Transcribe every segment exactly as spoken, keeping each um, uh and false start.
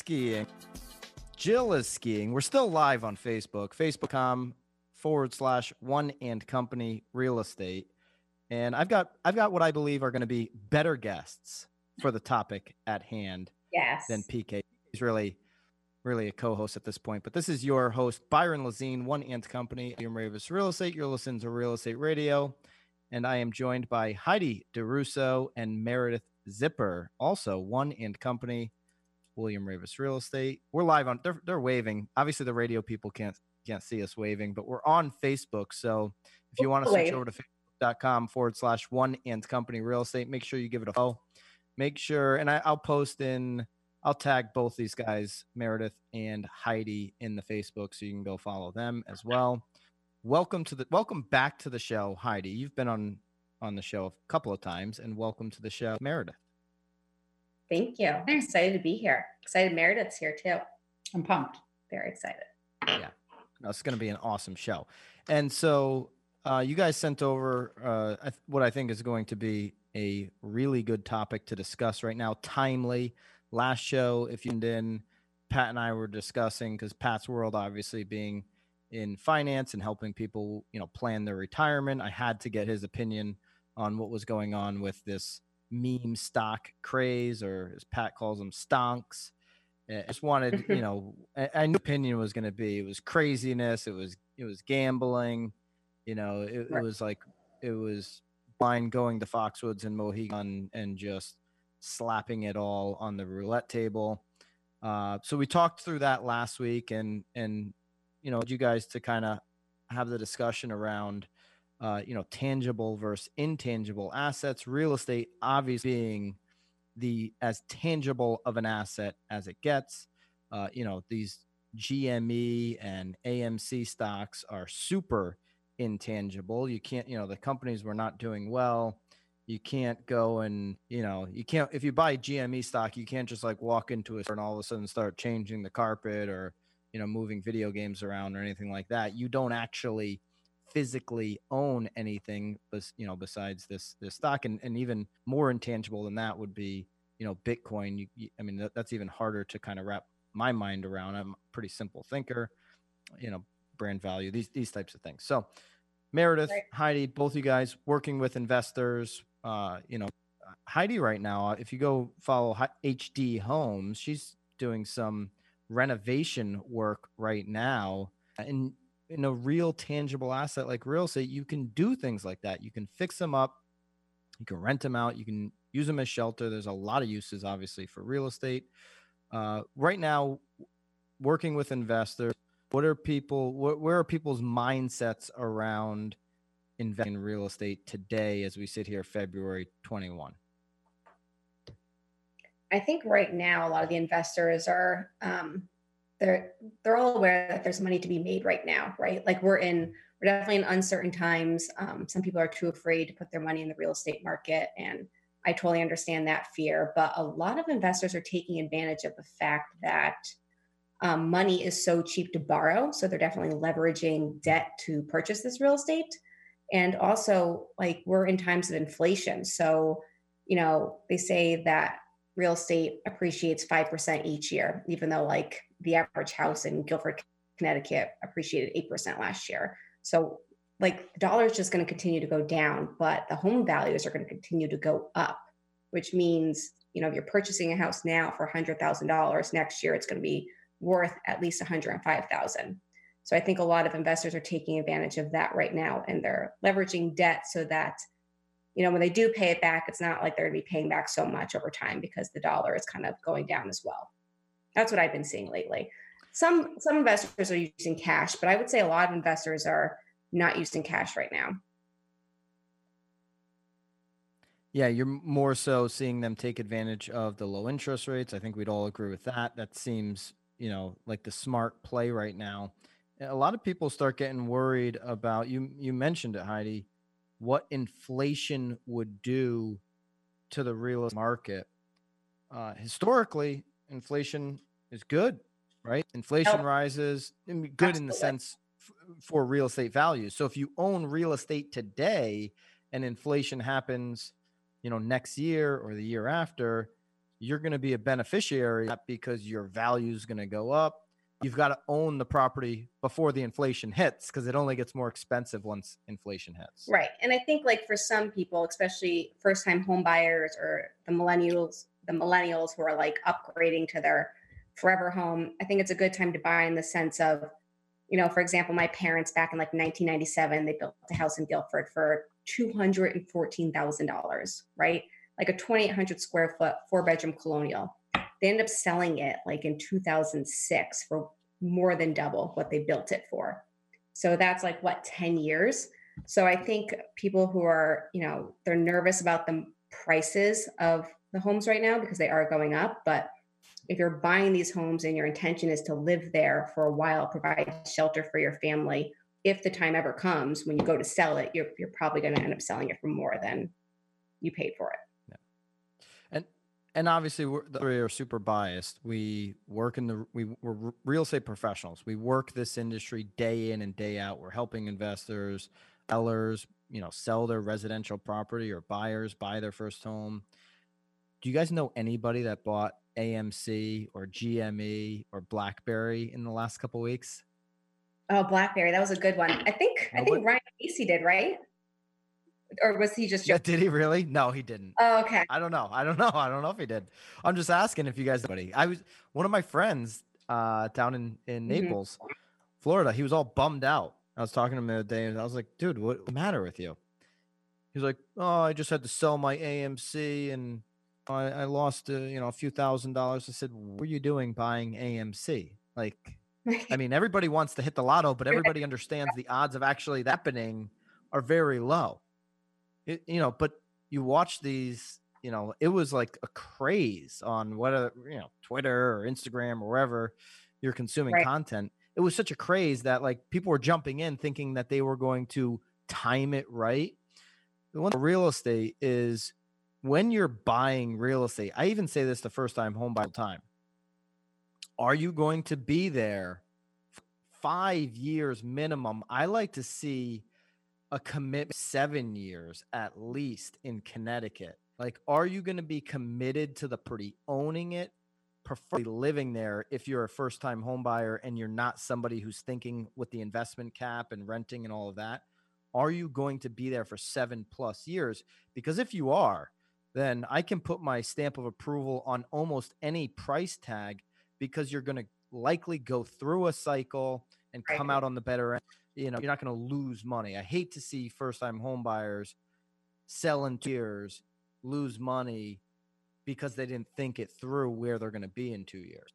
skiing. Jill is skiing. We're still live on Facebook, facebook.com forward slash one and company real estate. And I've got I've got what I believe are going to be better guests for the topic at hand yes. than P K. He's really, really a co-host at this point. But this is your host, Byron Lazine, One and Company, William Ravis Real Estate. You're listening to Real Estate Radio. And I am joined by Heidi DeRusso and Meredith Zipper, also One and Company, William Ravis Real Estate. We're live on, they're, they're waving. Obviously, the radio people can't can't see us waving, but we're on Facebook. So if you want to switch over to facebook.com forward slash One and Company Real Estate, make sure you give it a follow. Make sure, and I, I'll post in, I'll tag both these guys, Meredith and Heidi, in the Facebook, so you can go follow them as well. Welcome to the welcome back to the show, Heidi. You've been on on the show a couple of times, and welcome to the show, Meredith. Thank you. I'm excited to be here. Excited Meredith's here too. I'm pumped. Very excited. Yeah, no, it's going to be an awesome show. And so uh, you guys sent over uh, what I think is going to be a really good topic to discuss right now. Timely. Last show, if you didn't, Pat and I were discussing, because Pat's world obviously being in finance and helping people, you know, plan their retirement. I had to get his opinion on what was going on with this meme stock craze, or as Pat calls them, stonks. I just wanted, you know, I, I knew opinion was going to be, it was craziness. It was, it was gambling, you know, it, it was like, it was blind going to Foxwoods and Mohegan and just slapping it all on the roulette table. Uh, so we talked through that last week, and, and, you know, you guys to kind of have the discussion around, uh, you know, tangible versus intangible assets, real estate obviously being the as tangible of an asset as it gets. Uh, you know, these G M E and A M C stocks are super intangible. You can't, you know, the companies were not doing well. You can't go and, you know, you can't, if you buy G M E stock, you can't just like walk into a store and all of a sudden start changing the carpet or, you know, moving video games around or anything like that. You don't actually physically own anything, but, you know, besides this, this stock. And, and even more intangible than that would be, you know, Bitcoin. You, you, I mean, that, that's even harder to kind of wrap my mind around. I'm a pretty simple thinker, you know, brand value, these, these types of things. So Meredith, right. Heidi, both you guys working with investors, uh, you know, Heidi right now, if you go follow H D Homes, she's doing some renovation work right now. And in a real tangible asset like real estate, you can do things like that. You can fix them up. You can rent them out. You can use them as shelter. There's a lot of uses, obviously, for real estate. Uh, right now, working with investors, what are people, what, where are people's mindsets around investing in real estate today as we sit here February twenty-first? I think right now, a lot of the investors are, um, they're, they're all aware that there's money to be made right now, right? Like we're in, we're definitely in uncertain times. Um, some people are too afraid to put their money in the real estate market. And I totally understand that fear, but a lot of investors are taking advantage of the fact that um, money is so cheap to borrow. So they're definitely leveraging debt to purchase this real estate. And also, like, we're in times of inflation. So, you know, they say that real estate appreciates five percent each year, even though like the average house in Guilford, Connecticut appreciated eight percent last year. So like the dollar is just going to continue to go down, but the home values are going to continue to go up, which means, you know, if you're purchasing a house now for one hundred thousand dollars, next year it's going to be worth at least one hundred five thousand dollars. So I think a lot of investors are taking advantage of that right now, and they're leveraging debt so that, you know, when they do pay it back, it's not like they're going to be paying back so much over time because the dollar is kind of going down as well. That's what I've been seeing lately. Some some investors are using cash, but I would say a lot of investors are not using cash right now. Yeah, you're more so seeing them take advantage of the low interest rates. I think we'd all agree with that. That seems, you know, like the smart play right now. A lot of people start getting worried about, you you mentioned it, Heidi, what inflation would do to the real estate market. Uh, historically, inflation is good, right? Inflation Oh, rises, good absolutely. in the sense f- for real estate values. So if you own real estate today and inflation happens, you know, next year or the year after, you're going to be a beneficiary, not because your value is going to go up. You've got to own the property before the inflation hits, because it only gets more expensive once inflation hits. Right. And I think like for some people, especially first time home buyers or the millennials, the millennials who are like upgrading to their forever home, I think it's a good time to buy in the sense of, you know, for example, my parents back in like nineteen ninety-seven, they built a house in Guilford for two hundred fourteen thousand dollars, right? Like a twenty-eight hundred square foot, four bedroom colonial. They ended up selling it like in two thousand six for more than double what they built it for. So that's like what, ten years. So I think people who are, you know, they're nervous about the prices of the homes right now because they are going up. But if you're buying these homes and your intention is to live there for a while, provide shelter for your family, if the time ever comes when you go to sell it, you're, you're probably going to end up selling it for more than you paid for it. Yeah. And and obviously we're, we are super biased. We work in the we we're real estate professionals. We work this industry day in and day out. We're helping investors, sellers, you know, sell their residential property, or buyers buy their first home. Do you guys know anybody that bought A M C or G M E or BlackBerry in the last couple of weeks? Oh, BlackBerry, that was a good one. I think I Nobody? think Ryan Casey did, right? Or was he just Yeah, joking? did he really? No, he didn't. Oh, okay. I don't know. I don't know. I don't know if he did. I'm just asking if you guys know anybody. I was one of my friends uh, down in in Mhm. Naples, Florida. He was all bummed out. I was talking to him the other day, and I was like, "Dude, what's the matter with you?" He was like, "Oh, I just had to sell my A M C, and I, I lost, uh, you know, a few thousand dollars." I said, "What were you doing buying A M C?" Like, I mean, everybody wants to hit the lotto, but everybody understands the odds of actually that happening are very low. It, you know, but you watch these, you know, it was like a craze on whether, you know, Twitter or Instagram or wherever you're consuming Right. content. It was such a craze that like people were jumping in thinking that they were going to time it right. The one real estate is when you're buying real estate. I even say this the first time home buyer time. Are you going to be there five years minimum? I like to see a commitment seven years at least in Connecticut. Like, are you going to be committed to the property, owning it, preferably living there if you're a first time home buyer and you're not somebody who's thinking with the investment cap and renting and all of that? Are you going to be there for seven plus years? Because if you are, then I can put my stamp of approval on almost any price tag, because you're going to likely go through a cycle and come Right. out on the better end. You know, you're not going to lose money. I hate to see first time home buyers sell in tears, lose money because they didn't think it through where they're going to be in two years.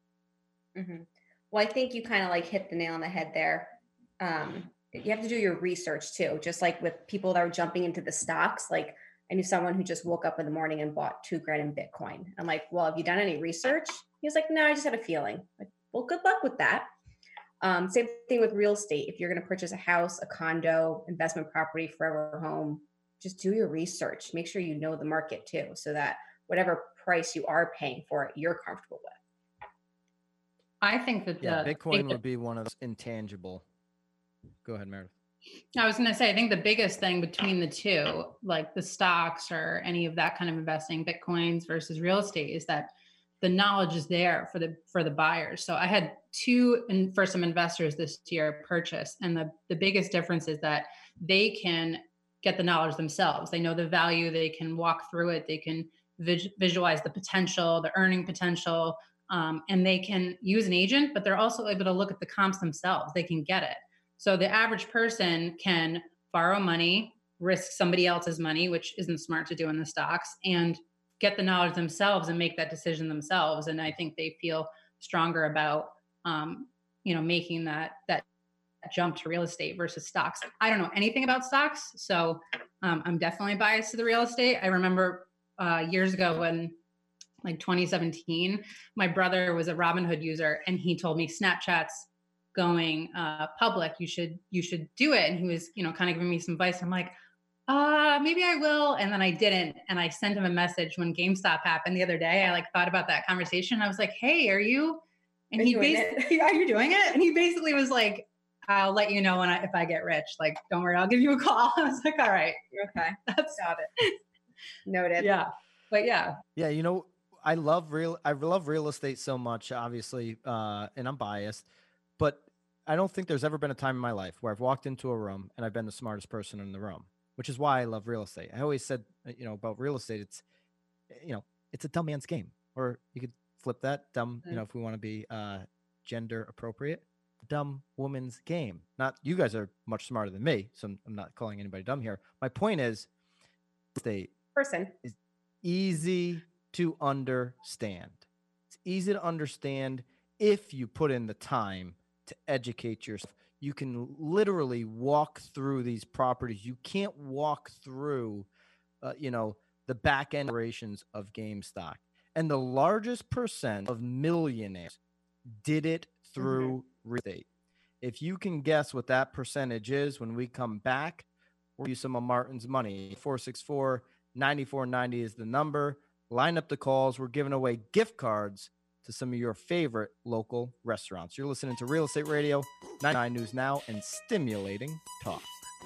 hmm Well, I think you kind of like hit the nail on the head there. Um, you have to do your research too, just like with people that are jumping into the stocks. Like I knew someone who just woke up in the morning and bought two grand in Bitcoin. I'm like, well, have you done any research? He was like, no, I just had a feeling. Like, well, good luck with that. Um, same thing with real estate. If you're going to purchase a house, a condo, investment property, forever home, just do your research. Make sure you know the market too, so that whatever price you are paying for it, you're comfortable with. I think that Yeah, the Bitcoin biggest- would be one of those intangible. Go ahead, Meredith. I was going to say, I think the biggest thing between the two, like the stocks or any of that kind of investing, Bitcoins versus real estate, is that the knowledge is there for the for the buyers. So I had two and for some investors this year purchase, and the the biggest difference is that they can get the knowledge themselves. They know the value. They can walk through it. They can vis- visualize the potential, the earning potential, um, and they can use an agent. But they're also able to look at the comps themselves. They can get it. So the average person can borrow money, risk somebody else's money, which isn't smart to do in the stocks, and get the knowledge themselves and make that decision themselves. And I think they feel stronger about, um, you know, making that that jump to real estate versus stocks. I don't know anything about stocks, so um, I'm definitely biased to the real estate. I remember uh, years ago when, like twenty seventeen, my brother was a Robinhood user, and he told me Snapchat's going uh, public. You should you should do it. And he was, you know, kind of giving me some advice. I'm like, uh, maybe I will. And then I didn't. And I sent him a message when GameStop happened the other day. I like thought about that conversation. I was like, hey, are you? And Are he you doing basically, are you doing it? And he basically was like, I'll let you know when I, if I get rich. Like, don't worry, I'll give you a call. I was like, all right, Okay, that's got it. Noted. yeah. But yeah, Yeah, you know, I love real. I love real estate so much, obviously, uh, and I'm biased, but I don't think there's ever been a time in my life where I've walked into a room and I've been the smartest person in the room, which is why I love real estate. I always said, uh, you know, about real estate, it's, you know, it's a dumb man's game, or you could flip that dumb, you know, if we want to be uh, gender appropriate, dumb woman's game. Not you guys are much smarter than me, so I'm, I'm not calling anybody dumb here. My point is, state Person. is easy to understand. It's easy to understand if you put in the time to educate yourself. You can literally walk through these properties. You can't walk through, uh, you know, the back end operations of GameStop. And the largest percent of millionaires did it through mm-hmm. real estate. If you can guess what that percentage is when we come back, we'll use some of Martin's money. four six four, nine four nine zero is the number. Line up the calls. We're giving away gift cards to some of your favorite local restaurants. You're listening to Real Estate Radio, ninety-nine News Now, and stimulating talk.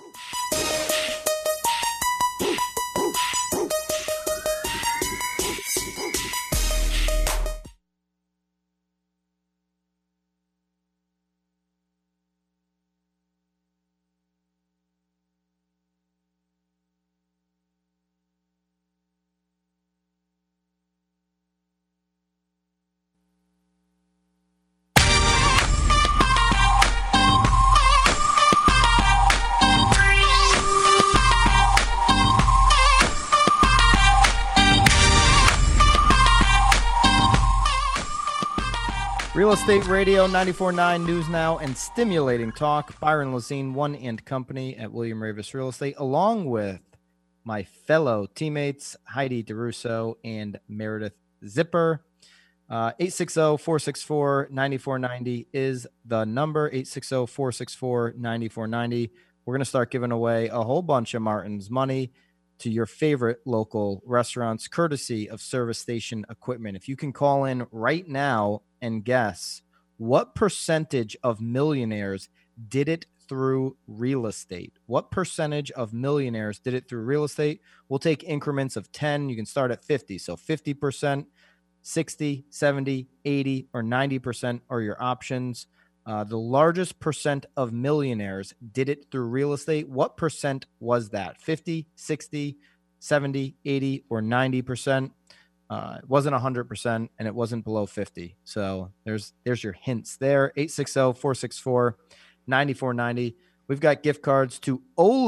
Real Estate Radio, ninety-four point nine News Now, and stimulating talk. Byron Lazine, One and Company at William Ravis Real Estate, along with my fellow teammates, Heidi DeRusso and Meredith Zipper. Uh, eight six zero, four six four, nine four nine zero is the number, eight six zero, four six four, nine four nine zero. We're going to start giving away a whole bunch of Martin's money to your favorite local restaurants, courtesy of Service Station Equipment. If you can call in right now and guess what percentage of millionaires did it through real estate. What percentage of millionaires did it through real estate? We'll take increments of ten. You can start at fifty. So fifty percent, sixty, seventy, eighty, or ninety percent are your options. Uh, the largest percent of millionaires did it through real estate. What percent was that? fifty, sixty, seventy, eighty, or ninety percent? Uh, it wasn't one hundred percent, and it wasn't below fifty. So there's there's your hints there. eight six zero, four six four, nine four nine zero. We've got gift cards to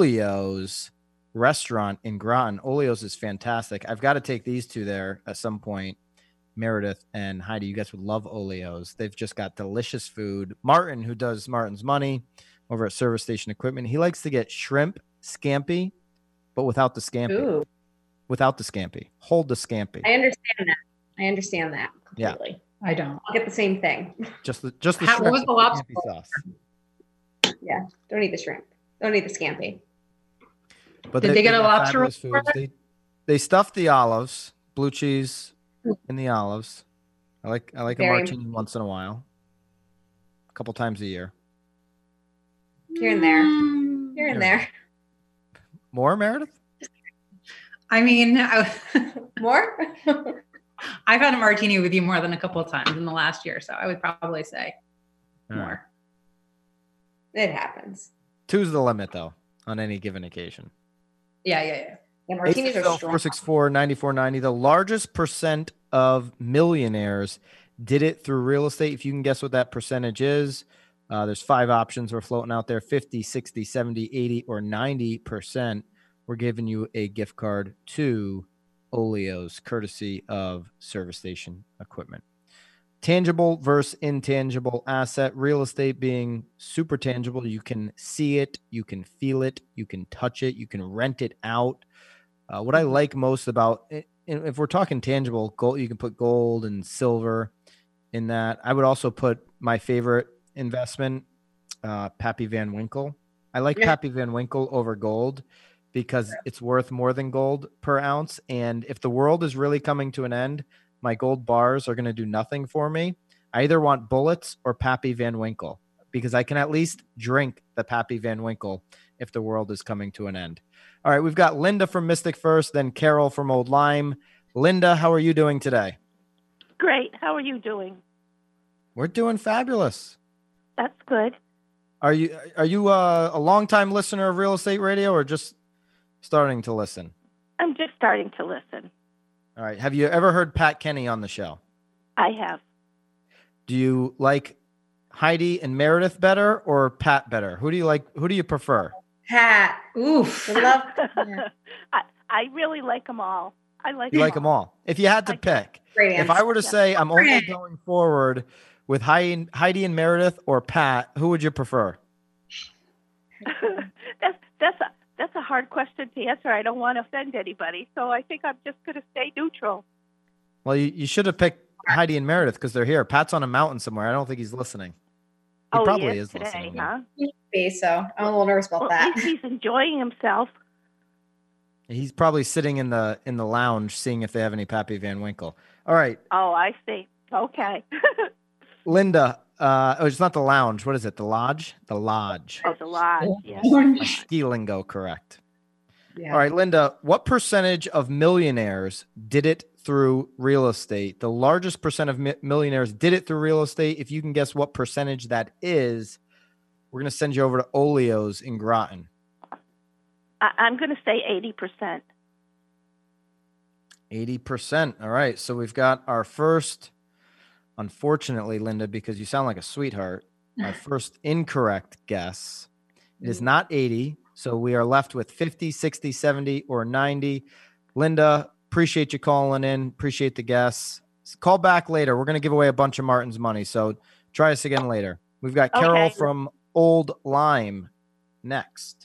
Olio's restaurant in Groton. Olio's is fantastic. I've got to take these two there at some point. Meredith and Heidi, you guys would love Olio's. They've just got delicious food. Martin, who does Martin's Money over at Service Station Equipment, he likes to get shrimp scampi, but without the scampi. Ooh. Without the scampi. Hold the scampi. I understand that. I understand that completely. Yeah. I don't. I'll get the same thing. Just the just the How, shrimp what was the lobster sauce. Yeah, don't need the shrimp. Don't need the scampi. But Did they, they get a lobster? They, they stuffed the olives, blue cheese in the olives. I like I like Very a martini once in a while, a couple times a year. Here and there, here and there. More, Meredith? I mean, I, more. I've had a martini with you more than a couple of times in the last year, so I would probably say All more. Right. It happens. Two's the limit, though, on any given occasion. Yeah, yeah, yeah. Yeah, martinis are strong. four six four, nine four nine zero. The largest percent of millionaires did it through real estate. If you can guess what that percentage is, uh, there's five options we're floating out there: fifty, sixty, seventy, eighty, or ninety percent. We're giving you a gift card to Olio's, courtesy of Service Station Equipment. Tangible versus intangible asset. Real estate being super tangible. You can see it, you can feel it, you can touch it, you can rent it out. Uh, what I like most about it, if we're talking tangible, gold, you can put gold and silver in that. I would also put my favorite investment, uh, Pappy Van Winkle. I like yeah. Pappy Van Winkle over gold because it's worth more than gold per ounce. And if the world is really coming to an end, my gold bars are going to do nothing for me. I either want bullets or Pappy Van Winkle because I can at least drink the Pappy Van Winkle if the world is coming to an end. All right, we've got Linda from Mystic First, then Carol from Old Lyme. Linda, how are you doing today? great. How are you doing? We're doing fabulous. That's good. Are you are you uh, a longtime listener of Real Estate Radio or just starting to listen? I'm just starting to listen. All right. Have you ever heard Pat Kenny on the show? I have. Do you like Heidi and Meredith better or Pat better? Who do you like? Who do you prefer? Pat. Oof. I love. Yeah. I, I really like them all. I like You them like them all. If you had to I do. pick, Great if answer. I were to say I'm only going forward with Heidi, Heidi and Meredith or Pat, who would you prefer? that's that's a that's a hard question to answer. I don't want to offend anybody, so I think I'm just going to stay neutral. Well, you, you should have picked Heidi and Meredith because they're here. Pat's on a mountain somewhere. I don't think he's listening. He oh, probably he is, is today, listening. huh? Be, so I'm a little nervous about Well, that. at least he's enjoying himself. He's probably sitting in the in the lounge seeing if they have any Pappy Van Winkle. All right, Oh, I see. Okay. Linda. Uh, oh, it's not the lounge. What is it? The lodge? The lodge. Oh, the lodge. Yes. My ski lingo correct. Yeah. All right, Linda, what percentage of millionaires did it through real estate? The largest percent of mi- millionaires did it through real estate. If you can guess what percentage that is, we're going to send you over to Olio's in Groton. I, I'm going to say eighty percent. eighty percent. All right. So we've got our first, unfortunately, Linda, because you sound like a sweetheart, our first incorrect guess. It is not eighty. So we are left with fifty, sixty, seventy, or ninety. Linda, appreciate you calling in. Appreciate the guess. Call back later. We're going to give away a bunch of Martin's money. So try us again later. We've got Carol Okay. from Old Lyme next.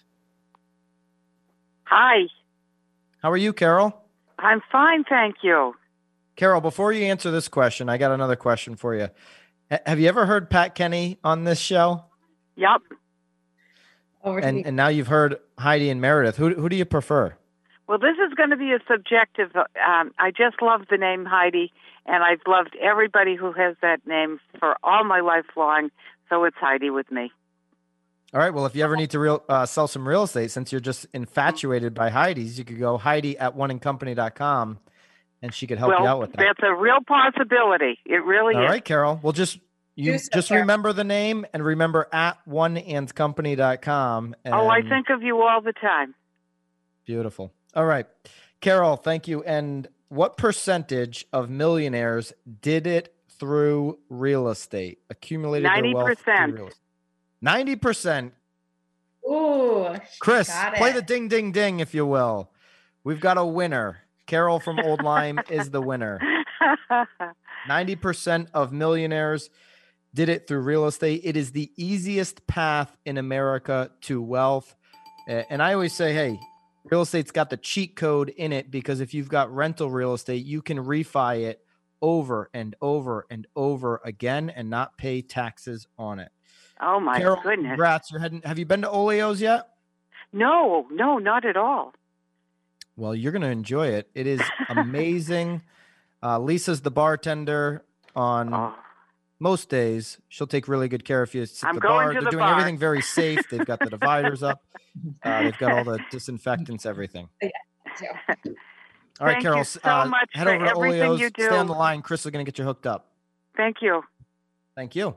Hi, How are you, Carol? I'm fine, thank you. Carol, before you answer this question, I got another question for you. H- have you ever heard Pat Kenny on this show? Yep. Over to And me. and now you've heard Heidi and Meredith. Who who do you prefer? Well, this is going to be a subjective. Um, I just love the name Heidi, and I've loved everybody who has that name for all my life long, so it's Heidi with me. All right. Well, if you ever need to real uh, sell some real estate, since you're just infatuated by Heidi's, you could go Heidi at one and company dot com, and she could help well, you out with that. that's a real possibility. It really All is. right, Carol. Well, just you Do so, just Carol. remember the name and remember at one and company dot com. Oh, I and- think of you all the time. Beautiful. All right. Carol, thank you. And what percentage of millionaires did it through real estate? Accumulated their wealth through ninety percent. real estate. ninety percent. Ooh, she Chris, got play it. the ding, ding, ding, if you will. We've got a winner. Carol from Old Lyme is the winner. ninety percent of millionaires did it through real estate. It is the easiest path in America to wealth. Uh, And I always say, hey, real estate's got the cheat code in it because if you've got rental real estate, you can refi it over and over and over again and not pay taxes on it. Oh, my Carol, goodness. congrats. You're heading, have you been to Olio's yet? No, no, not at all. Well, you're going to enjoy it. It is amazing. uh, Lisa's the bartender on Oh, most days. She'll take really good care of you. It's at I'm the going bar. to They're the doing bar. everything very safe. They've got the dividers up. Uh, they've got all the disinfectants, everything. So, All right, Thank Carol. you s- so uh, much head for over to everything Olio's. you Stay on do. the line. Chris is going to get you hooked up. Thank you. Thank you.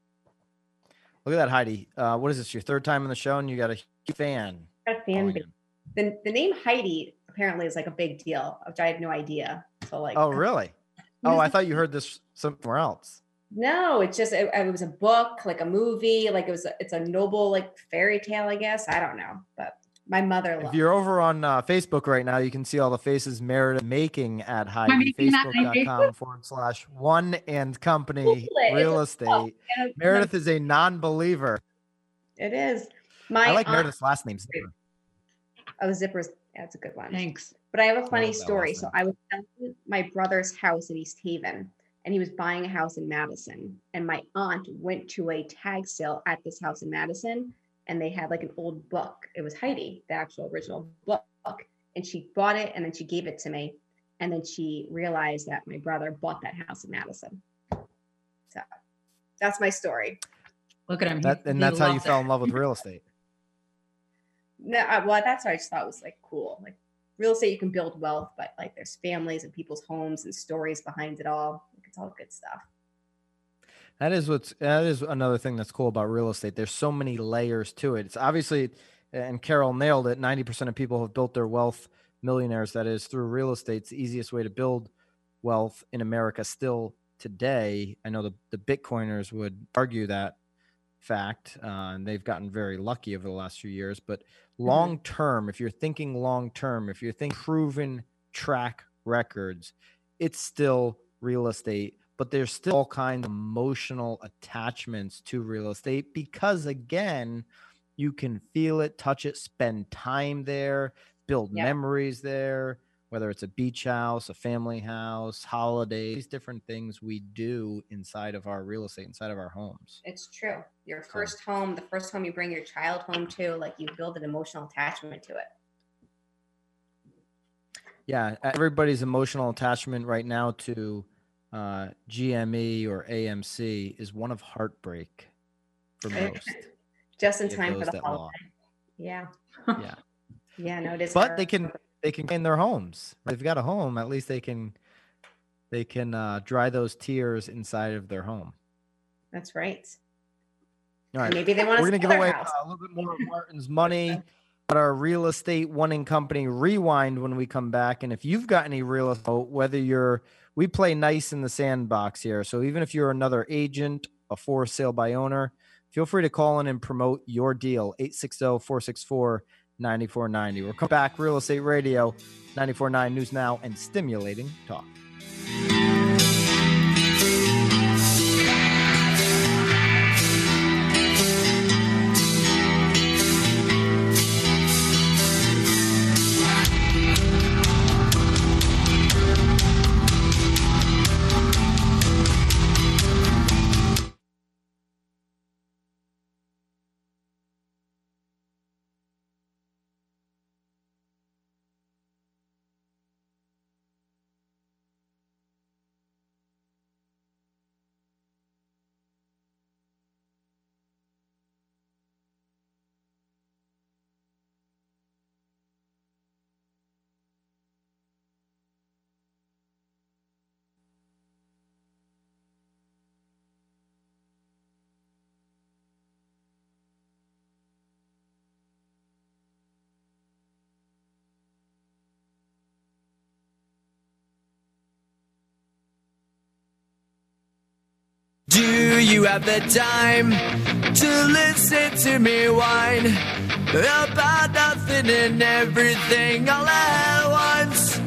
Look at that, Heidi. Uh, what is this? Your third time on the show, and you got a huge fan. a fan calling base. in. the, the name Heidi apparently is like a big deal, which I had no idea. So like, Oh, really? Oh, I thought you heard this somewhere else. No, it's just it, it was a book, like a movie, like it was. A, it's a noble like fairy tale, I guess. I don't know, but my mother If loved. you're over on uh, Facebook right now, you can see all the faces Meredith making at Heidi. making that on Facebook.com forward slash one and company Google it. real It's a estate. book. And- Meredith is a non-believer. It is. My I like aunt, Meredith's last name. Zipper. Oh, Zippers. That's a good one. Thanks. But I have a funny love that story. last So name. I was selling my brother's house in East Haven, and he was buying a house in Madison. And my aunt went to a tag sale at this house in Madison, and they had like an old book. It was Heidi, the actual original book. And she bought it, and then she gave it to me. And then she realized that my brother bought that house in Madison. So that's my story. Look at him. That, He- and he that's how you loves fell it. in love with real estate. No, I, well, that's what I just thought was like cool. Like real estate, you can build wealth, but like there's families and people's homes and stories behind it all. Like, it's all good stuff. That is what's that is another thing that's cool about real estate. There's so many layers to it. It's obviously, and Carol nailed it, ninety percent of people have built their wealth, millionaires that is, through real estate. It's the easiest way to build wealth in America still today. I know the, the Bitcoiners would argue that fact, uh, and they've gotten very lucky over the last few years. But long term, if you're thinking long term, if you're thinking proven track records, it's still real estate. But there's still all kinds of emotional attachments to real estate because, again, you can feel it, touch it, spend time there, build Yeah. memories there, whether it's a beach house, a family house, holidays, these different things we do inside of our real estate, inside of our homes. It's true. Your first home, the first home you bring your child home to, like you build an emotional attachment to it. Yeah, everybody's emotional attachment right now to uh, G M E or A M C is one of heartbreak for most. Just in It time for goes the that holiday. long. Yeah. Yeah. Yeah, no, it is. But hard. they can they can in their homes. If they've got a home, at least they can they can uh, dry those tears inside of their home. That's right. All right. Maybe they want to We're going to sell give their away house. uh, a little bit more of Martin's money at our real estate winning company rewind when we come back. And if you've got any real estate, whether you're, we play nice in the sandbox here. So even if you're another agent, a for sale by owner, feel free to call in and promote your deal. eight six zero, four six four, nine four nine zero. We'll come back. Real Estate Radio, ninety-four point nine News Now, and stimulating talk. Do you have the time to listen to me whine about nothing and everything all at once?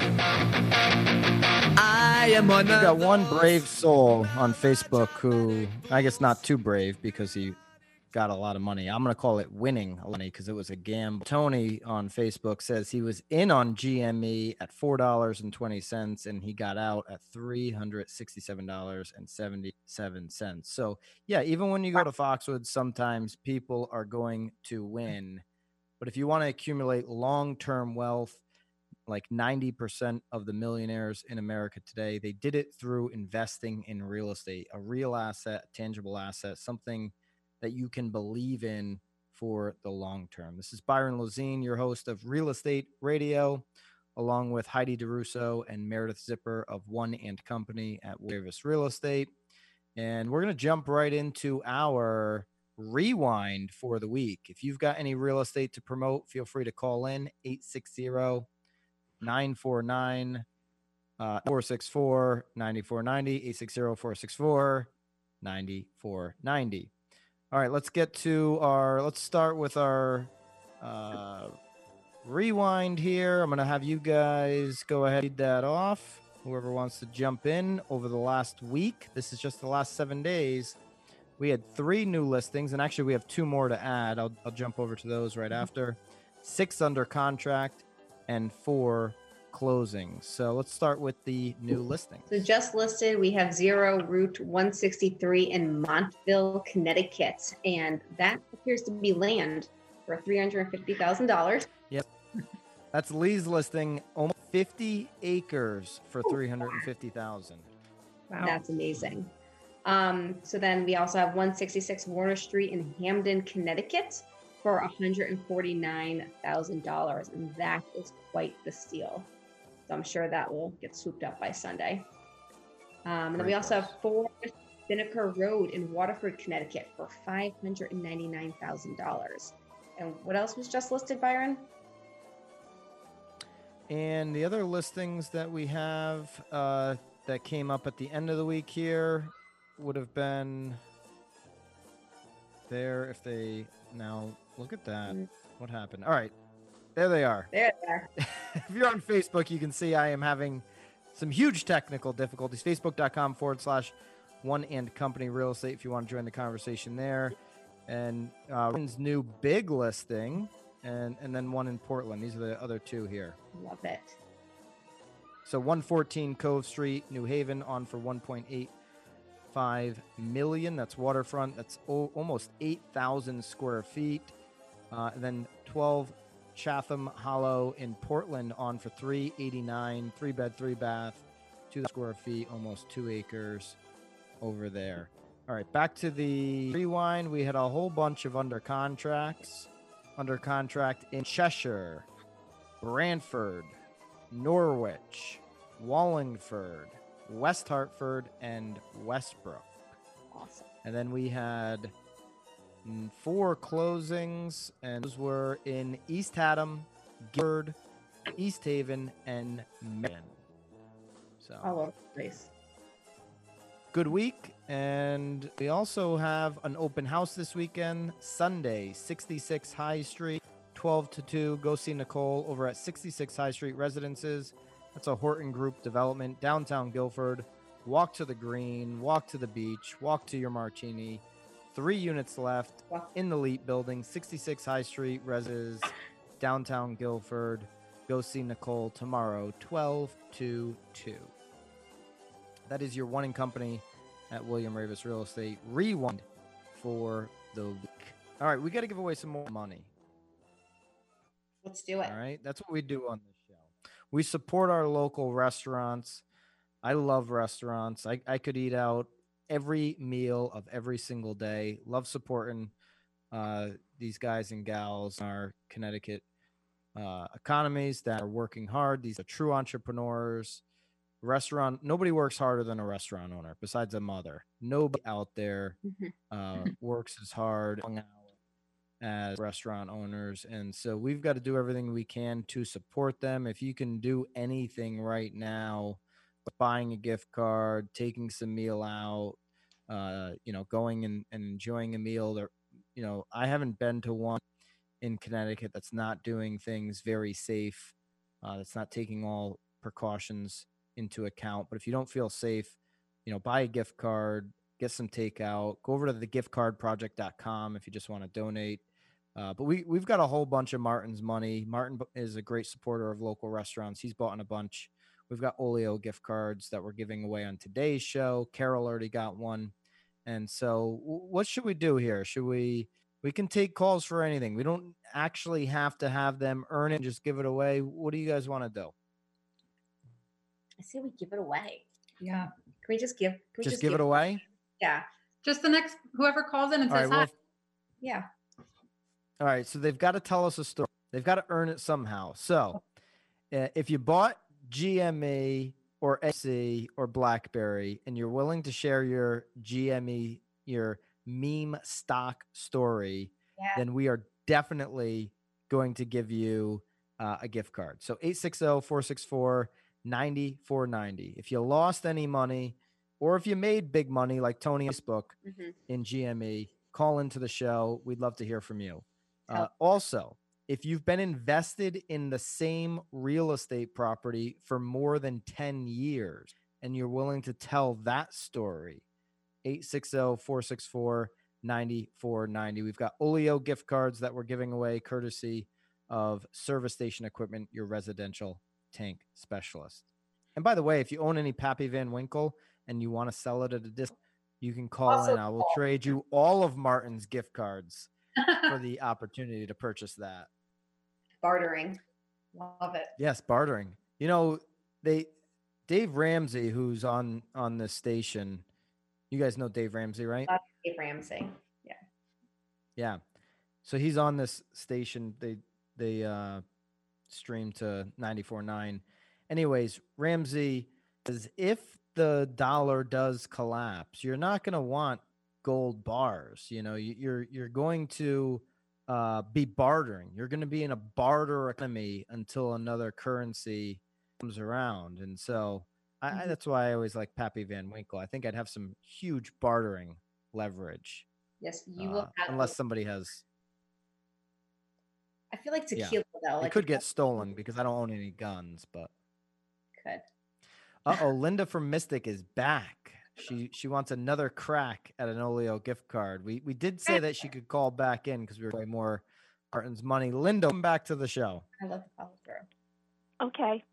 I am one We of got one brave soul on Facebook who, I guess not too brave because he got a lot of money. I'm going to call it winning money because it was a gamble. Tony on Facebook says he was in on G M E at four dollars and twenty cents and he got out at three hundred sixty-seven dollars and seventy-seven cents. So yeah, even when you go to Foxwoods, sometimes people are going to win. But if you want to accumulate long-term wealth, like ninety percent of the millionaires in America today, they did it through investing in real estate, a real asset, a tangible asset, something that you can believe in for the long term. This is Byron Lazine, your host of Real Estate Radio, along with Heidi DeRusso and Meredith Zipper of One and Company at Davis Real Estate. And we're going to jump right into our rewind for the week. If you've got any real estate to promote, feel free to call in eight six zero, nine four nine, four six four, nine four nine zero, eight six zero, four six four, nine four nine zero. All right, let's get to our, let's start with our uh, rewind here. I'm going to have you guys go ahead and read that off. Whoever wants to jump in over the last week. This is just the last seven days. We had three new listings, and actually we have two more to add. I'll, I'll jump over to those right after. Six under contract and four closings. So let's start with the new listings. So just listed, we have Zero Route one sixty-three in Montville, Connecticut, and that appears to be land for three hundred fifty thousand dollars. Yep. That's Lee's listing, almost fifty acres for three hundred fifty thousand dollars. Wow. That's amazing. Um, so then we also have one sixty-six Warner Street in Hamden, Connecticut. for one hundred forty-nine thousand dollars, and that is quite the steal. So I'm sure that will get swooped up by Sunday. Um, and then we Great also price. have four Spinnaker Road in Waterford, Connecticut for five hundred ninety-nine thousand dollars. And what else was just listed, Byron? And the other listings that we have uh, that came up at the end of the week here would have been there if they now look at that. Mm. What happened? All right, there they are. There they are. If you're on Facebook, you can see I am having some huge technical difficulties. Facebook.com forward slash one and company real estate if you want to join the conversation there. And uh, Ryan's new big listing, and, and then one in Portland. These are the other two here. Love it. So one fourteen Cove Street, New Haven, on for one point eight five million. That's waterfront. That's o- almost eight thousand square feet. Uh, and then twelve Chatham Hollow in Portland, on for three eighty-nine, three bed, three bath, two square feet, almost two acres over there. All right, back to the rewind. We had a whole bunch of under contracts. Under contract in Cheshire, Brantford, Norwich, Wallingford, West Hartford, and Westbrook. Awesome. And then we had mm, four closings, and those were in East Haddam, Guilford, East Haven, and Marion. So All over the place. good week. And we also have an open house this weekend, Sunday, sixty-six High Street, twelve to two. Go see Nicole over at sixty-six High Street Residences. That's a Horton Group development, downtown Guilford. Walk to the green, walk to the beach, walk to your martini. Three units left Wow. in the Leap Building, sixty-six High Street Reses, downtown Guilford. Go see Nicole tomorrow, twelve to two. That is your one in company at William Ravis Real Estate rewind for the week. All right, we got to give away some more money. Let's do it. All right, that's what we do on this show. We support our local restaurants. I love restaurants. I, I could eat out every meal of every single day. Love supporting uh, these guys and gals in our Connecticut uh, economies that are working hard. These are true entrepreneurs. Restaurant, nobody works harder than a restaurant owner besides a mother. Nobody out there Mhm. uh, works as hard as restaurant owners. And so we've got to do everything we can to support them. If you can do anything right now, buying a gift card, taking some meal out, uh, you know, going and, and enjoying a meal. There, you know, I haven't been to one in Connecticut that's not doing things very safe, uh, that's not taking all precautions into account. But if you don't feel safe, you know, buy a gift card, get some takeout, go over to the gift card project dot com if you just want to donate. Uh, but we, we've got a whole bunch of Martin's money. Martin is a great supporter of local restaurants. He's bought in a bunch. We've got Oleo gift cards that we're giving away on today's show. Carol already got one. And so w- what should we do here? Should we, we can take calls for anything. We don't actually have to have them earn it and just give it away. What do you guys want to do? I say we give it away. Yeah. Can we just give? Can we Just give it away? Yeah. Just the next, whoever calls in and All right. says Well, hi. if- Yeah. all right. So they've got to tell us a story. They've got to earn it somehow. So uh, if you bought G M E or A C or BlackBerry and you're willing to share your G M E, your meme stock story, Yeah. then we are definitely going to give you uh, a gift card. So eight six zero, four six four, nine four nine zero. If you lost any money or if you made big money like Tony's book hmm in G M E, call into the show. We'd love to hear from you. Uh, Help. also, if you've been invested in the same real estate property for more than ten years and you're willing to tell that story, eight six zero, four six four, nine four nine zero. We've got Oleo gift cards that we're giving away courtesy of Service Station Equipment, your residential tank specialist. And by the way, if you own any Pappy Van Winkle and you want to sell it at a discount, you can call Also in. I will call. trade you all of Martin's gift cards for the opportunity to purchase that. Bartering. Love it. Yes, bartering. You know, they Dave Ramsey, who's on on this station. You guys know Dave Ramsey, right? Love Dave Ramsey. Yeah. Yeah. So he's on this station. They they uh, stream to ninety-four point nine. Anyways, Ramsey says if the dollar does collapse, you're not going to want gold bars. You know, you, you're you're going to uh, be bartering. You're going to be in a barter economy until another currency comes around. And so I, I, Mhm. that's why I always like Pappy Van Winkle. I think I'd have some huge bartering leverage, Yes, you uh, will have. unless somebody has. I feel like Yeah, tequila though. it Like could if get that's- stolen because I don't own any guns. But could. uh oh, Linda from Mystic is back. She she wants another crack at an Olio gift card. We we did say that she could call back in because we were way more Martin's money. Linda, come back to the show. I love the follow through. Okay.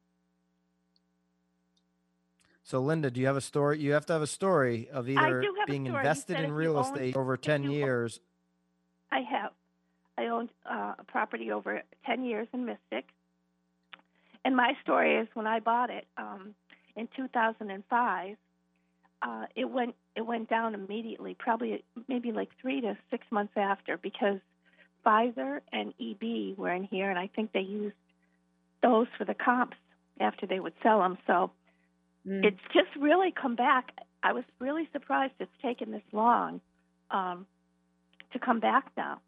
So Linda, do you have a story? You have to have a story of either do have a being story. You invested said in if you real owned- estate over if ten you- years. I have. I owned uh, a property over ten years in Mystic. And my story is when I bought it um, in two thousand five, uh, it went it went down immediately, probably maybe like three to six months after, because Pfizer and E B were in here, and I think they used those for the comps after they would sell them. So Mm. it's just really come back. I was really surprised it's taken this long um, to come back now.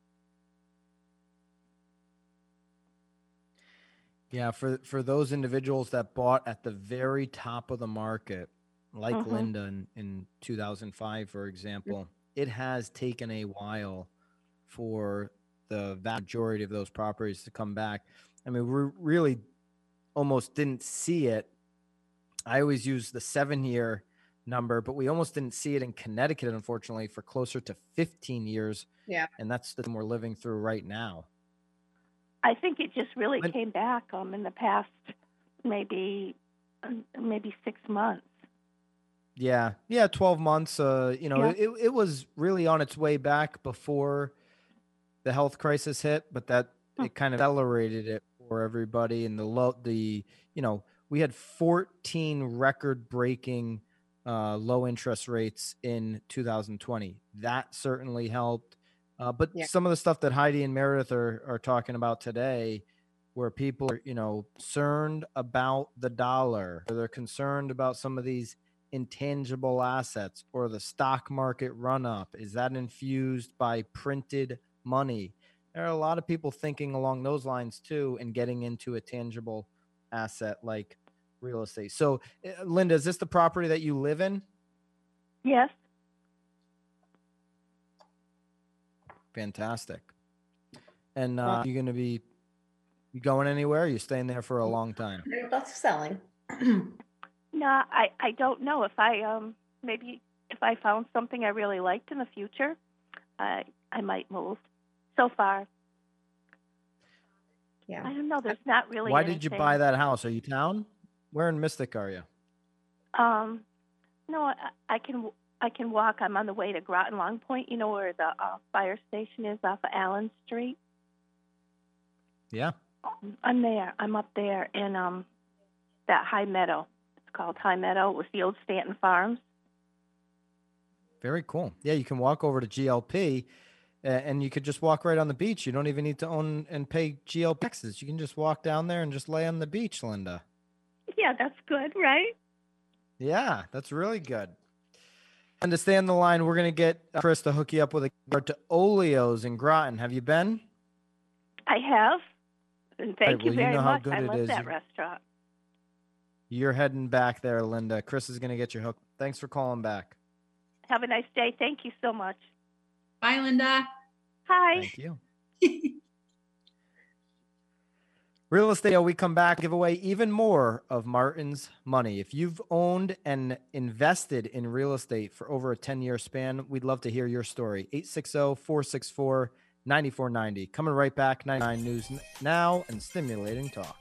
Yeah, for for those individuals that bought at the very top of the market, like Mhm. Linda in, in two thousand five, for example, it has taken a while for the vast majority of those properties to come back. I mean, we really almost didn't see it. I always use the seven year number, but we almost didn't see it in Connecticut, unfortunately, for closer to fifteen years. Yeah. And that's the thing we're living through right now. I think it just really Lin- came back um, in the past maybe um, maybe six months. Yeah, yeah, twelve months. Uh, you know, Yeah. it, it was really on its way back before the health crisis hit, but that Hmm. it kind of accelerated it for everybody. And the low, the you know, we had fourteen record-breaking uh, low interest rates in two thousand twenty. That certainly helped. Uh, but Yeah. some of the stuff that Heidi and Meredith are are talking about today, where people are, you know, concerned about the dollar, or they're concerned about some of these intangible assets or the stock market run up, is that infused by printed money? There are a lot of people thinking along those lines too and getting into a tangible asset like real estate. So uh, Linda, is this the property that you live in? Yes. Fantastic. And uh, you going to be you going anywhere? Are you staying there for a long time? That's selling. No, I, I don't know if I um maybe if I found something I really liked in the future, I I might move. So far, Yeah. I don't know. There's not really. Why did you anything. buy that house? Are you town? Where in Mystic are you? Um, no, I, I can I can walk. I'm on the way to Groton Long Point. You know where the uh, fire station is off of Allen Street. Yeah. I'm there. I'm up there in um that High Meadow. It's called High Meadow. It was the old Stanton Farms. Very cool. Yeah, you can walk over to G L P uh, and you could just walk right on the beach. You don't even need to own and pay G L P taxes. You can just walk down there and just lay on the beach, Linda. Yeah, that's good, right? Yeah, that's really good. And to stay on the line, we're going to get Chris to hook you up with a card to Olio's in Groton. Have you been? I have. And thank Right, well, you you very know how much. good I it love is. that You- restaurant. You're heading back there, Linda. Chris is going to get you hooked. Thanks for calling back. Have a nice day. Thank you so much. Bye, Linda. Hi. Thank you. Real estate, we come back, give away even more of Martin's money. If you've owned and invested in real estate for over a ten year span, we'd love to hear your story. eight six zero, four six four, nine four nine zero. Coming right back, ninety-nine News Now and Stimulating Talk.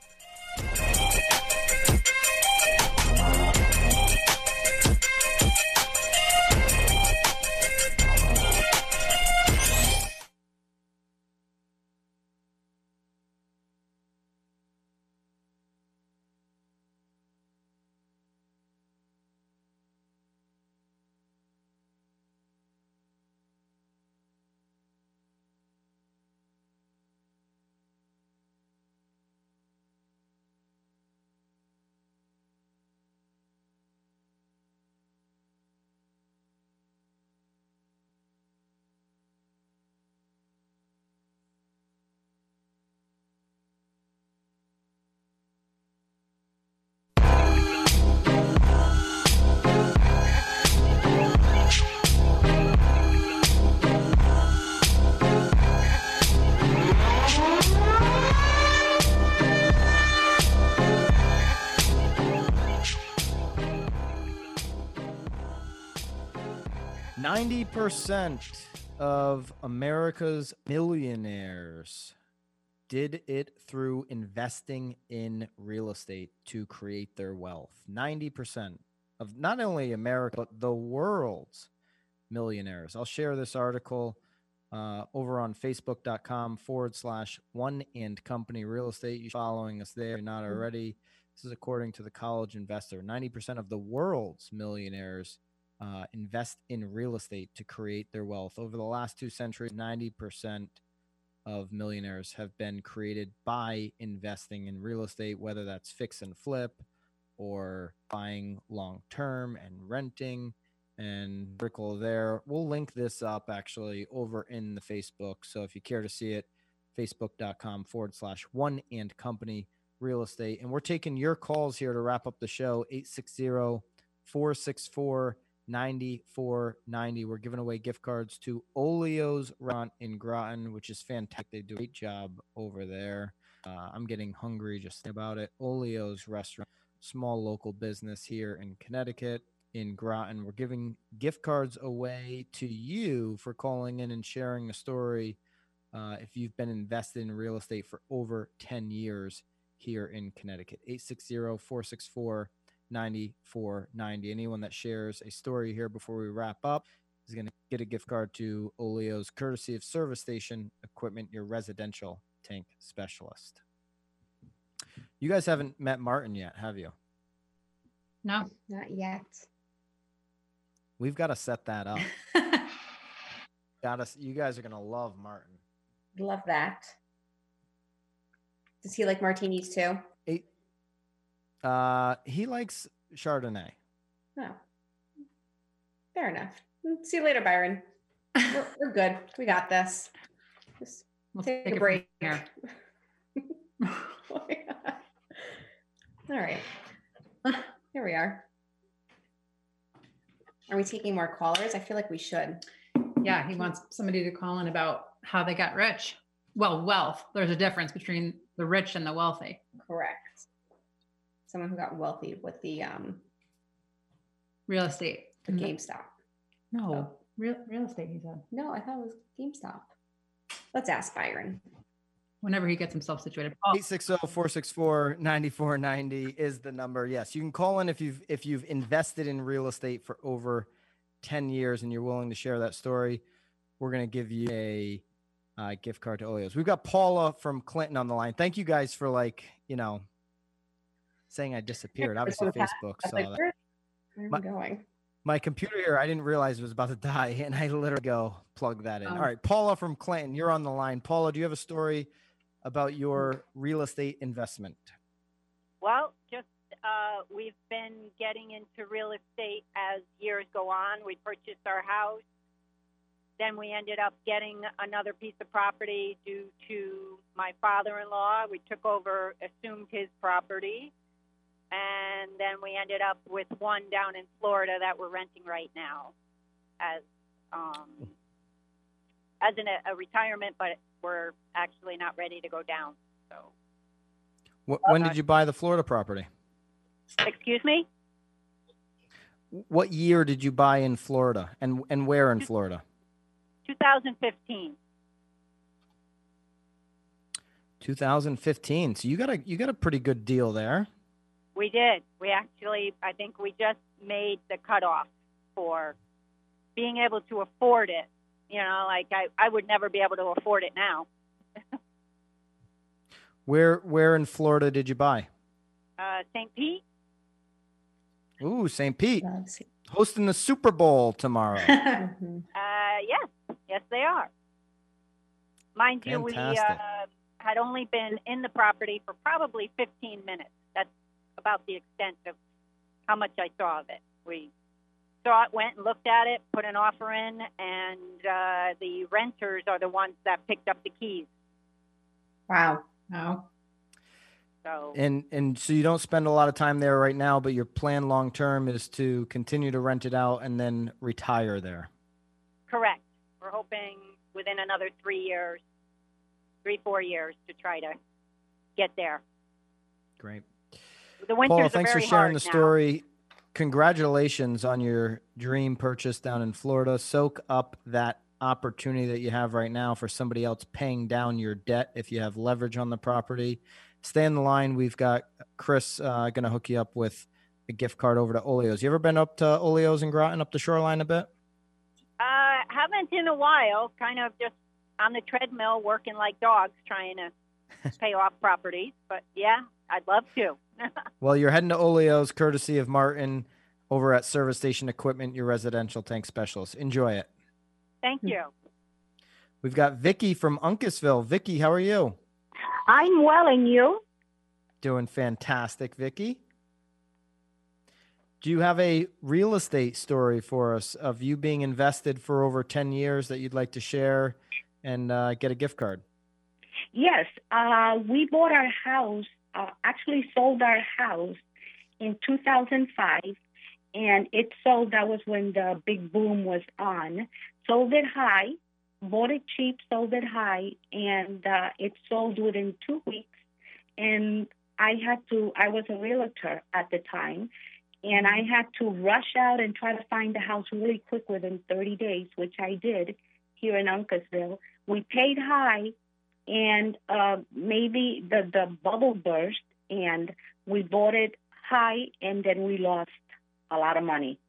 ninety percent of America's millionaires did it through investing in real estate to create their wealth. ninety percent of not only America, but the world's millionaires. I'll share this article uh, over on facebook.com forward slash one and company real estate. You're following us there. If you're not already. This is according to the College Investor. ninety percent of the world's millionaires uh, invest in real estate to create their wealth. Over the last two centuries, ninety percent of millionaires have been created by investing in real estate, whether that's fix and flip or buying long-term and renting. And article there, we'll link this up actually over in the Facebook. So if you care to see it, facebook.com forward slash one and company real estate. And we're taking your calls here to wrap up the show. eight six zero, four six four, nine four nine zero. We're giving away gift cards to Olio's Restaurant in Groton, which is fantastic. They do a great job over there. Uh, I'm getting hungry just about it. Olio's Restaurant, small local business here in Connecticut, in Groton. We're giving gift cards away to you for calling in and sharing a story. Uh, if you've been invested in real estate for over ten years here in Connecticut, eight six zero, four six four, nine four nine zero. Anyone that shares a story here before we wrap up is going to get a gift card to Olio's, courtesy of Service Station Equipment, your residential tank specialist. You guys haven't met Martin yet, have you? No. Not yet. We've got to set that up. Got us. You guys are going to love Martin. Love that. Does he like martinis too? Eight, uh, he likes Chardonnay. Oh, fair enough. See you later, Byron. We're, we're good. We got this. Just We'll take, take a it break. from here. All right. Here we are. Are we taking more callers? I feel like we should. Yeah, he wants somebody to call in about how they got rich. Well, wealth. There's a difference between the rich and the wealthy. Correct. Someone who got wealthy with the um Real estate. the GameStop. No, real real estate, he said. No, I thought it was GameStop. Let's ask Byron. Whenever he gets himself situated. Oh, eight six zero, four six four, nine four nine zero is the number. Yes, you can call in if you've if you've invested in real estate for over ten years and you're willing to share that story. We're going to give you a uh, gift card to Olio's. We've got Paula from Clinton on the line. Thank you guys for, like, you know, saying I disappeared. Obviously, Facebook I was saw like, that. where, where am My- I going? My computer here, I didn't realize it was about to die, and I literally go plug that in. Um, All right, Paula from Clinton, you're on the line. Paula, do you have a story about your real estate investment? Well, just uh, we've been getting into real estate as years go on. We purchased our house. Then we ended up getting another piece of property due to my father-in-law. We took over, assumed his property. And then we ended up with one down in Florida that we're renting right now as um, as in a, a retirement, but we're actually not ready to go down. So, Wh- When did you buy the Florida property? excuse me? What year did you buy in Florida, and and where in Florida? two thousand fifteen. two thousand fifteen. So you got a you got a pretty good deal there. We did. We actually, I think we just made the cutoff for being able to afford it. You know, like I, I would never be able to afford it now. Where where in Florida did you buy? Uh, Saint Pete? Ooh, Saint Pete, Love Saint- hosting the Super Bowl tomorrow. Mhm. Uh, yes. Yes, they are. Mind you, we uh, Fantastic. had only been in the property for probably fifteen minutes. That's about the extent of how much I saw of it. We saw it, went and looked at it, put an offer in, and uh, the renters are the ones that picked up the keys. Wow. no. So And and so you don't spend a lot of time there right now, but your plan long term is to continue to rent it out and then retire there. correct. We're hoping within another three years, three, four years to try to get there. Great. The winters Paula, are thanks for very sharing hard the now. story. congratulations on your dream purchase down in Florida. Soak up that opportunity that you have right now for somebody else paying down your debt if you have leverage on the property. Stay in the line. We've got Chris uh, going to hook you up with a gift card over to Oleo's. You ever been up to Oleo's in Groton, up the shoreline a bit? Uh, haven't in a while. Kind of just on the treadmill, working like dogs, trying to pay off properties. But yeah, I'd love to. Well, you're heading to Oleo's, courtesy of Martin, over at Service Station Equipment, your residential tank specialist. Enjoy it. Thank you. We've got Vicky from Uncasville. Vicky, how are you? I'm well, and you? Doing fantastic, Vicky. Do you have a real estate story for us of you being invested for over ten years that you'd like to share and uh, get a gift card? Yes. Uh, we bought our house, uh, actually sold our house in two thousand five, and it sold. That was when the big boom was on. Sold it high, bought it cheap, sold it high, and uh, it sold within two weeks. And I had to, I was a realtor at the time, and I had to rush out and try to find the house really quick within thirty days, which I did here in Uncasville. We paid high, and uh, maybe the, the bubble burst, and we bought it high, and then we lost a lot of money.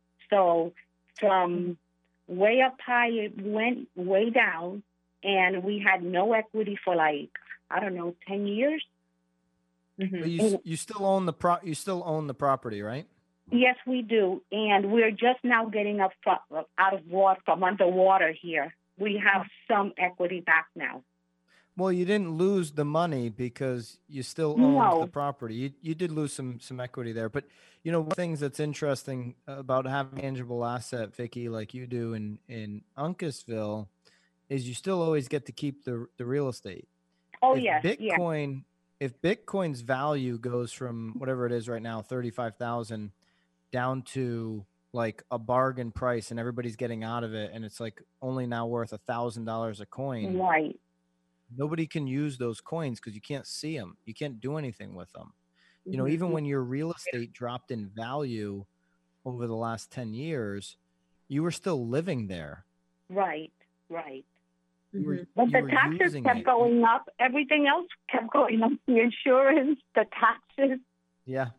So from way up high, it went way down, and we had no equity for like, I don't know, ten years. Mm-hmm. But you, you still own the pro you still own the property, right? Yes, we do. And we're just now getting up from, out of water, from underwater here. We have some equity back now. Well, you didn't lose the money because you still owned No. the property. You you did lose some some equity there, but you know, one of the things that's interesting about having a tangible asset, Vicky, like you do in in Uncasville, is you still always get to keep the the real estate. Oh, if yes, Bitcoin, yeah. if Bitcoin's value goes from whatever it is right now, thirty-five thousand, down to like a bargain price, and everybody's getting out of it, and it's like only now worth a thousand dollars a coin. Right. Nobody can use those coins because you can't see them. You can't do anything with them. You know, Mhm. even when your real estate dropped in value over the last ten years, you were still living there. Right, right. You were, But you the were taxes using kept it. going up. Everything else kept going up. The insurance, the taxes. Yeah.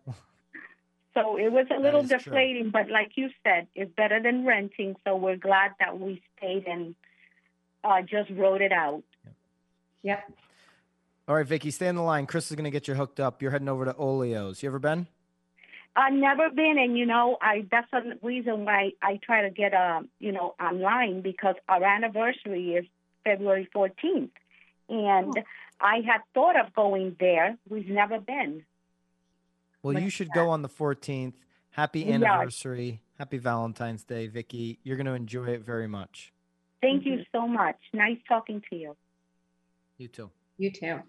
So it was a That little is true. deflating, but like you said, it's better than renting. So we're glad that we stayed and uh, just wrote it out. Yep. All right, Vicky, stay on the line. Chris is going to get you hooked up. You're heading over to Oleo's. You ever been? I've never been, and you know, I that's the reason why I try to get um, you know, online, because our anniversary is February fourteenth, and Oh. I had thought of going there. We've never been. Well, When you is should go on the fourteenth. Happy Yeah. anniversary. Happy Valentine's Day, Vicky. You're going to enjoy it very much. Thank you so much. Nice talking to you. You too. You too.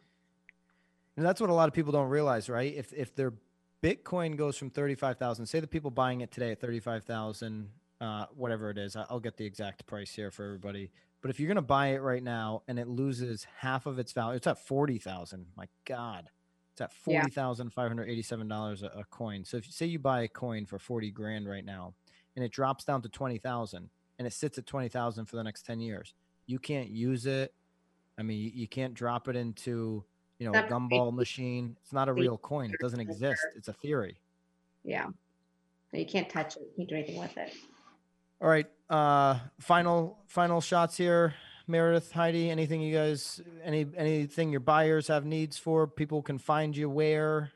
And that's what a lot of people don't realize, right? If if their Bitcoin goes from thirty-five thousand, say the people buying it today at thirty-five thousand, uh, whatever it is, I- I'll get the exact price here for everybody. But if you're going to buy it right now and it loses half of its value, it's at forty thousand. My God, it's at Yeah. forty thousand five hundred eighty-seven dollars a, a coin. So if you say you buy a coin for forty grand right now and it drops down to twenty thousand and it sits at twenty thousand for the next ten years, you can't use it. I mean, you, you can't drop it into, you know, a That's gumball machine. It's not a crazy. real coin. It doesn't exist. It's a theory. Yeah. You can't touch it. You can't do anything with it. All right. Uh, final, final shots here. Meredith, Heidi, anything you guys, any, anything your buyers have needs for, people can find you where?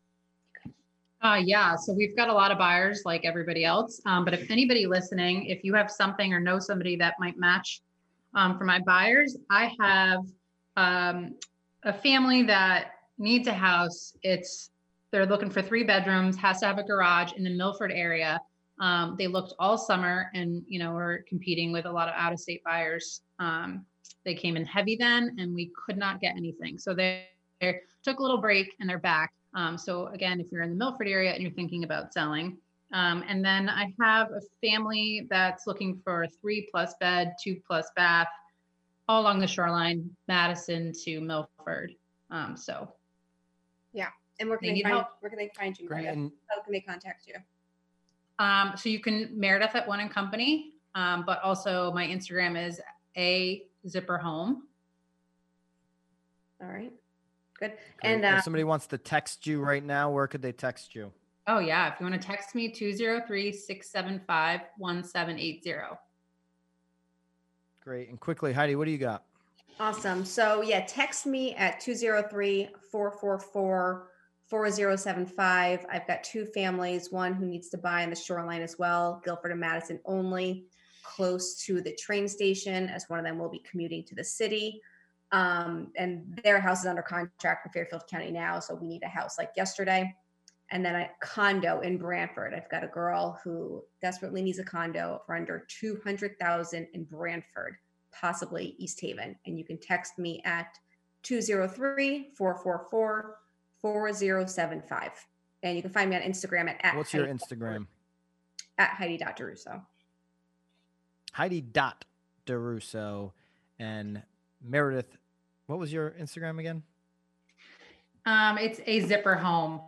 Uh, yeah, so we've got a lot of buyers like everybody else. Um, but if anybody listening, if you have something or know somebody that might match um, for my buyers, I have um, a family that needs a house. It's they're looking for three bedrooms, has to have a garage in the Milford area. Um, they looked all summer, and you know we're competing with a lot of out-of-state buyers. Um, they came in heavy then, and we could not get anything. So they, they took a little break, and they're back. Um, so again, if you're in the Milford area and you're thinking about selling, um, and then I have a family that's looking for a three plus bed, two plus bath, all along the shoreline, Madison to Milford. Um, so Yeah. And where They can they, need find, help. where can they find you, Great. Maria? And How can they contact you? Um, so you can Meredith at One and Company, um, but also my Instagram is a zipper home. All right, good. Great. And If uh, somebody wants to text you right now, where could they text you? Oh yeah. If you want to text me, two zero three, six seven five, one seven eight zero. Great. And quickly, Heidi, what do you got? awesome. So yeah, text me at two zero three, four four four, four zero seven five. I've got two families, one who needs to buy on the shoreline as well, Guilford and Madison only, close to the train station, as one of them will be commuting to the city. Um, and their house is under contract in Fairfield County now, so we need a house like yesterday. And then a condo in Brantford. I've got a girl who desperately needs a condo for under two hundred thousand in Brantford, possibly East Haven. And you can text me at two zero three, four four four, four zero seven five. And you can find me on Instagram at, at What's your Heidi, Instagram? at Heidi dot DeRusso. Heidi dot DeRusso. And Meredith, what was your Instagram again? Um, it's a zipper home.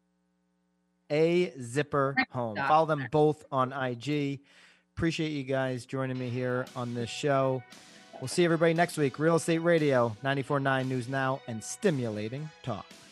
A Zipper Home. Follow them both on I G. Appreciate you guys joining me here on this show. We'll see everybody next week. Real Estate Radio, ninety-four point nine News Now, and Stimulating Talk.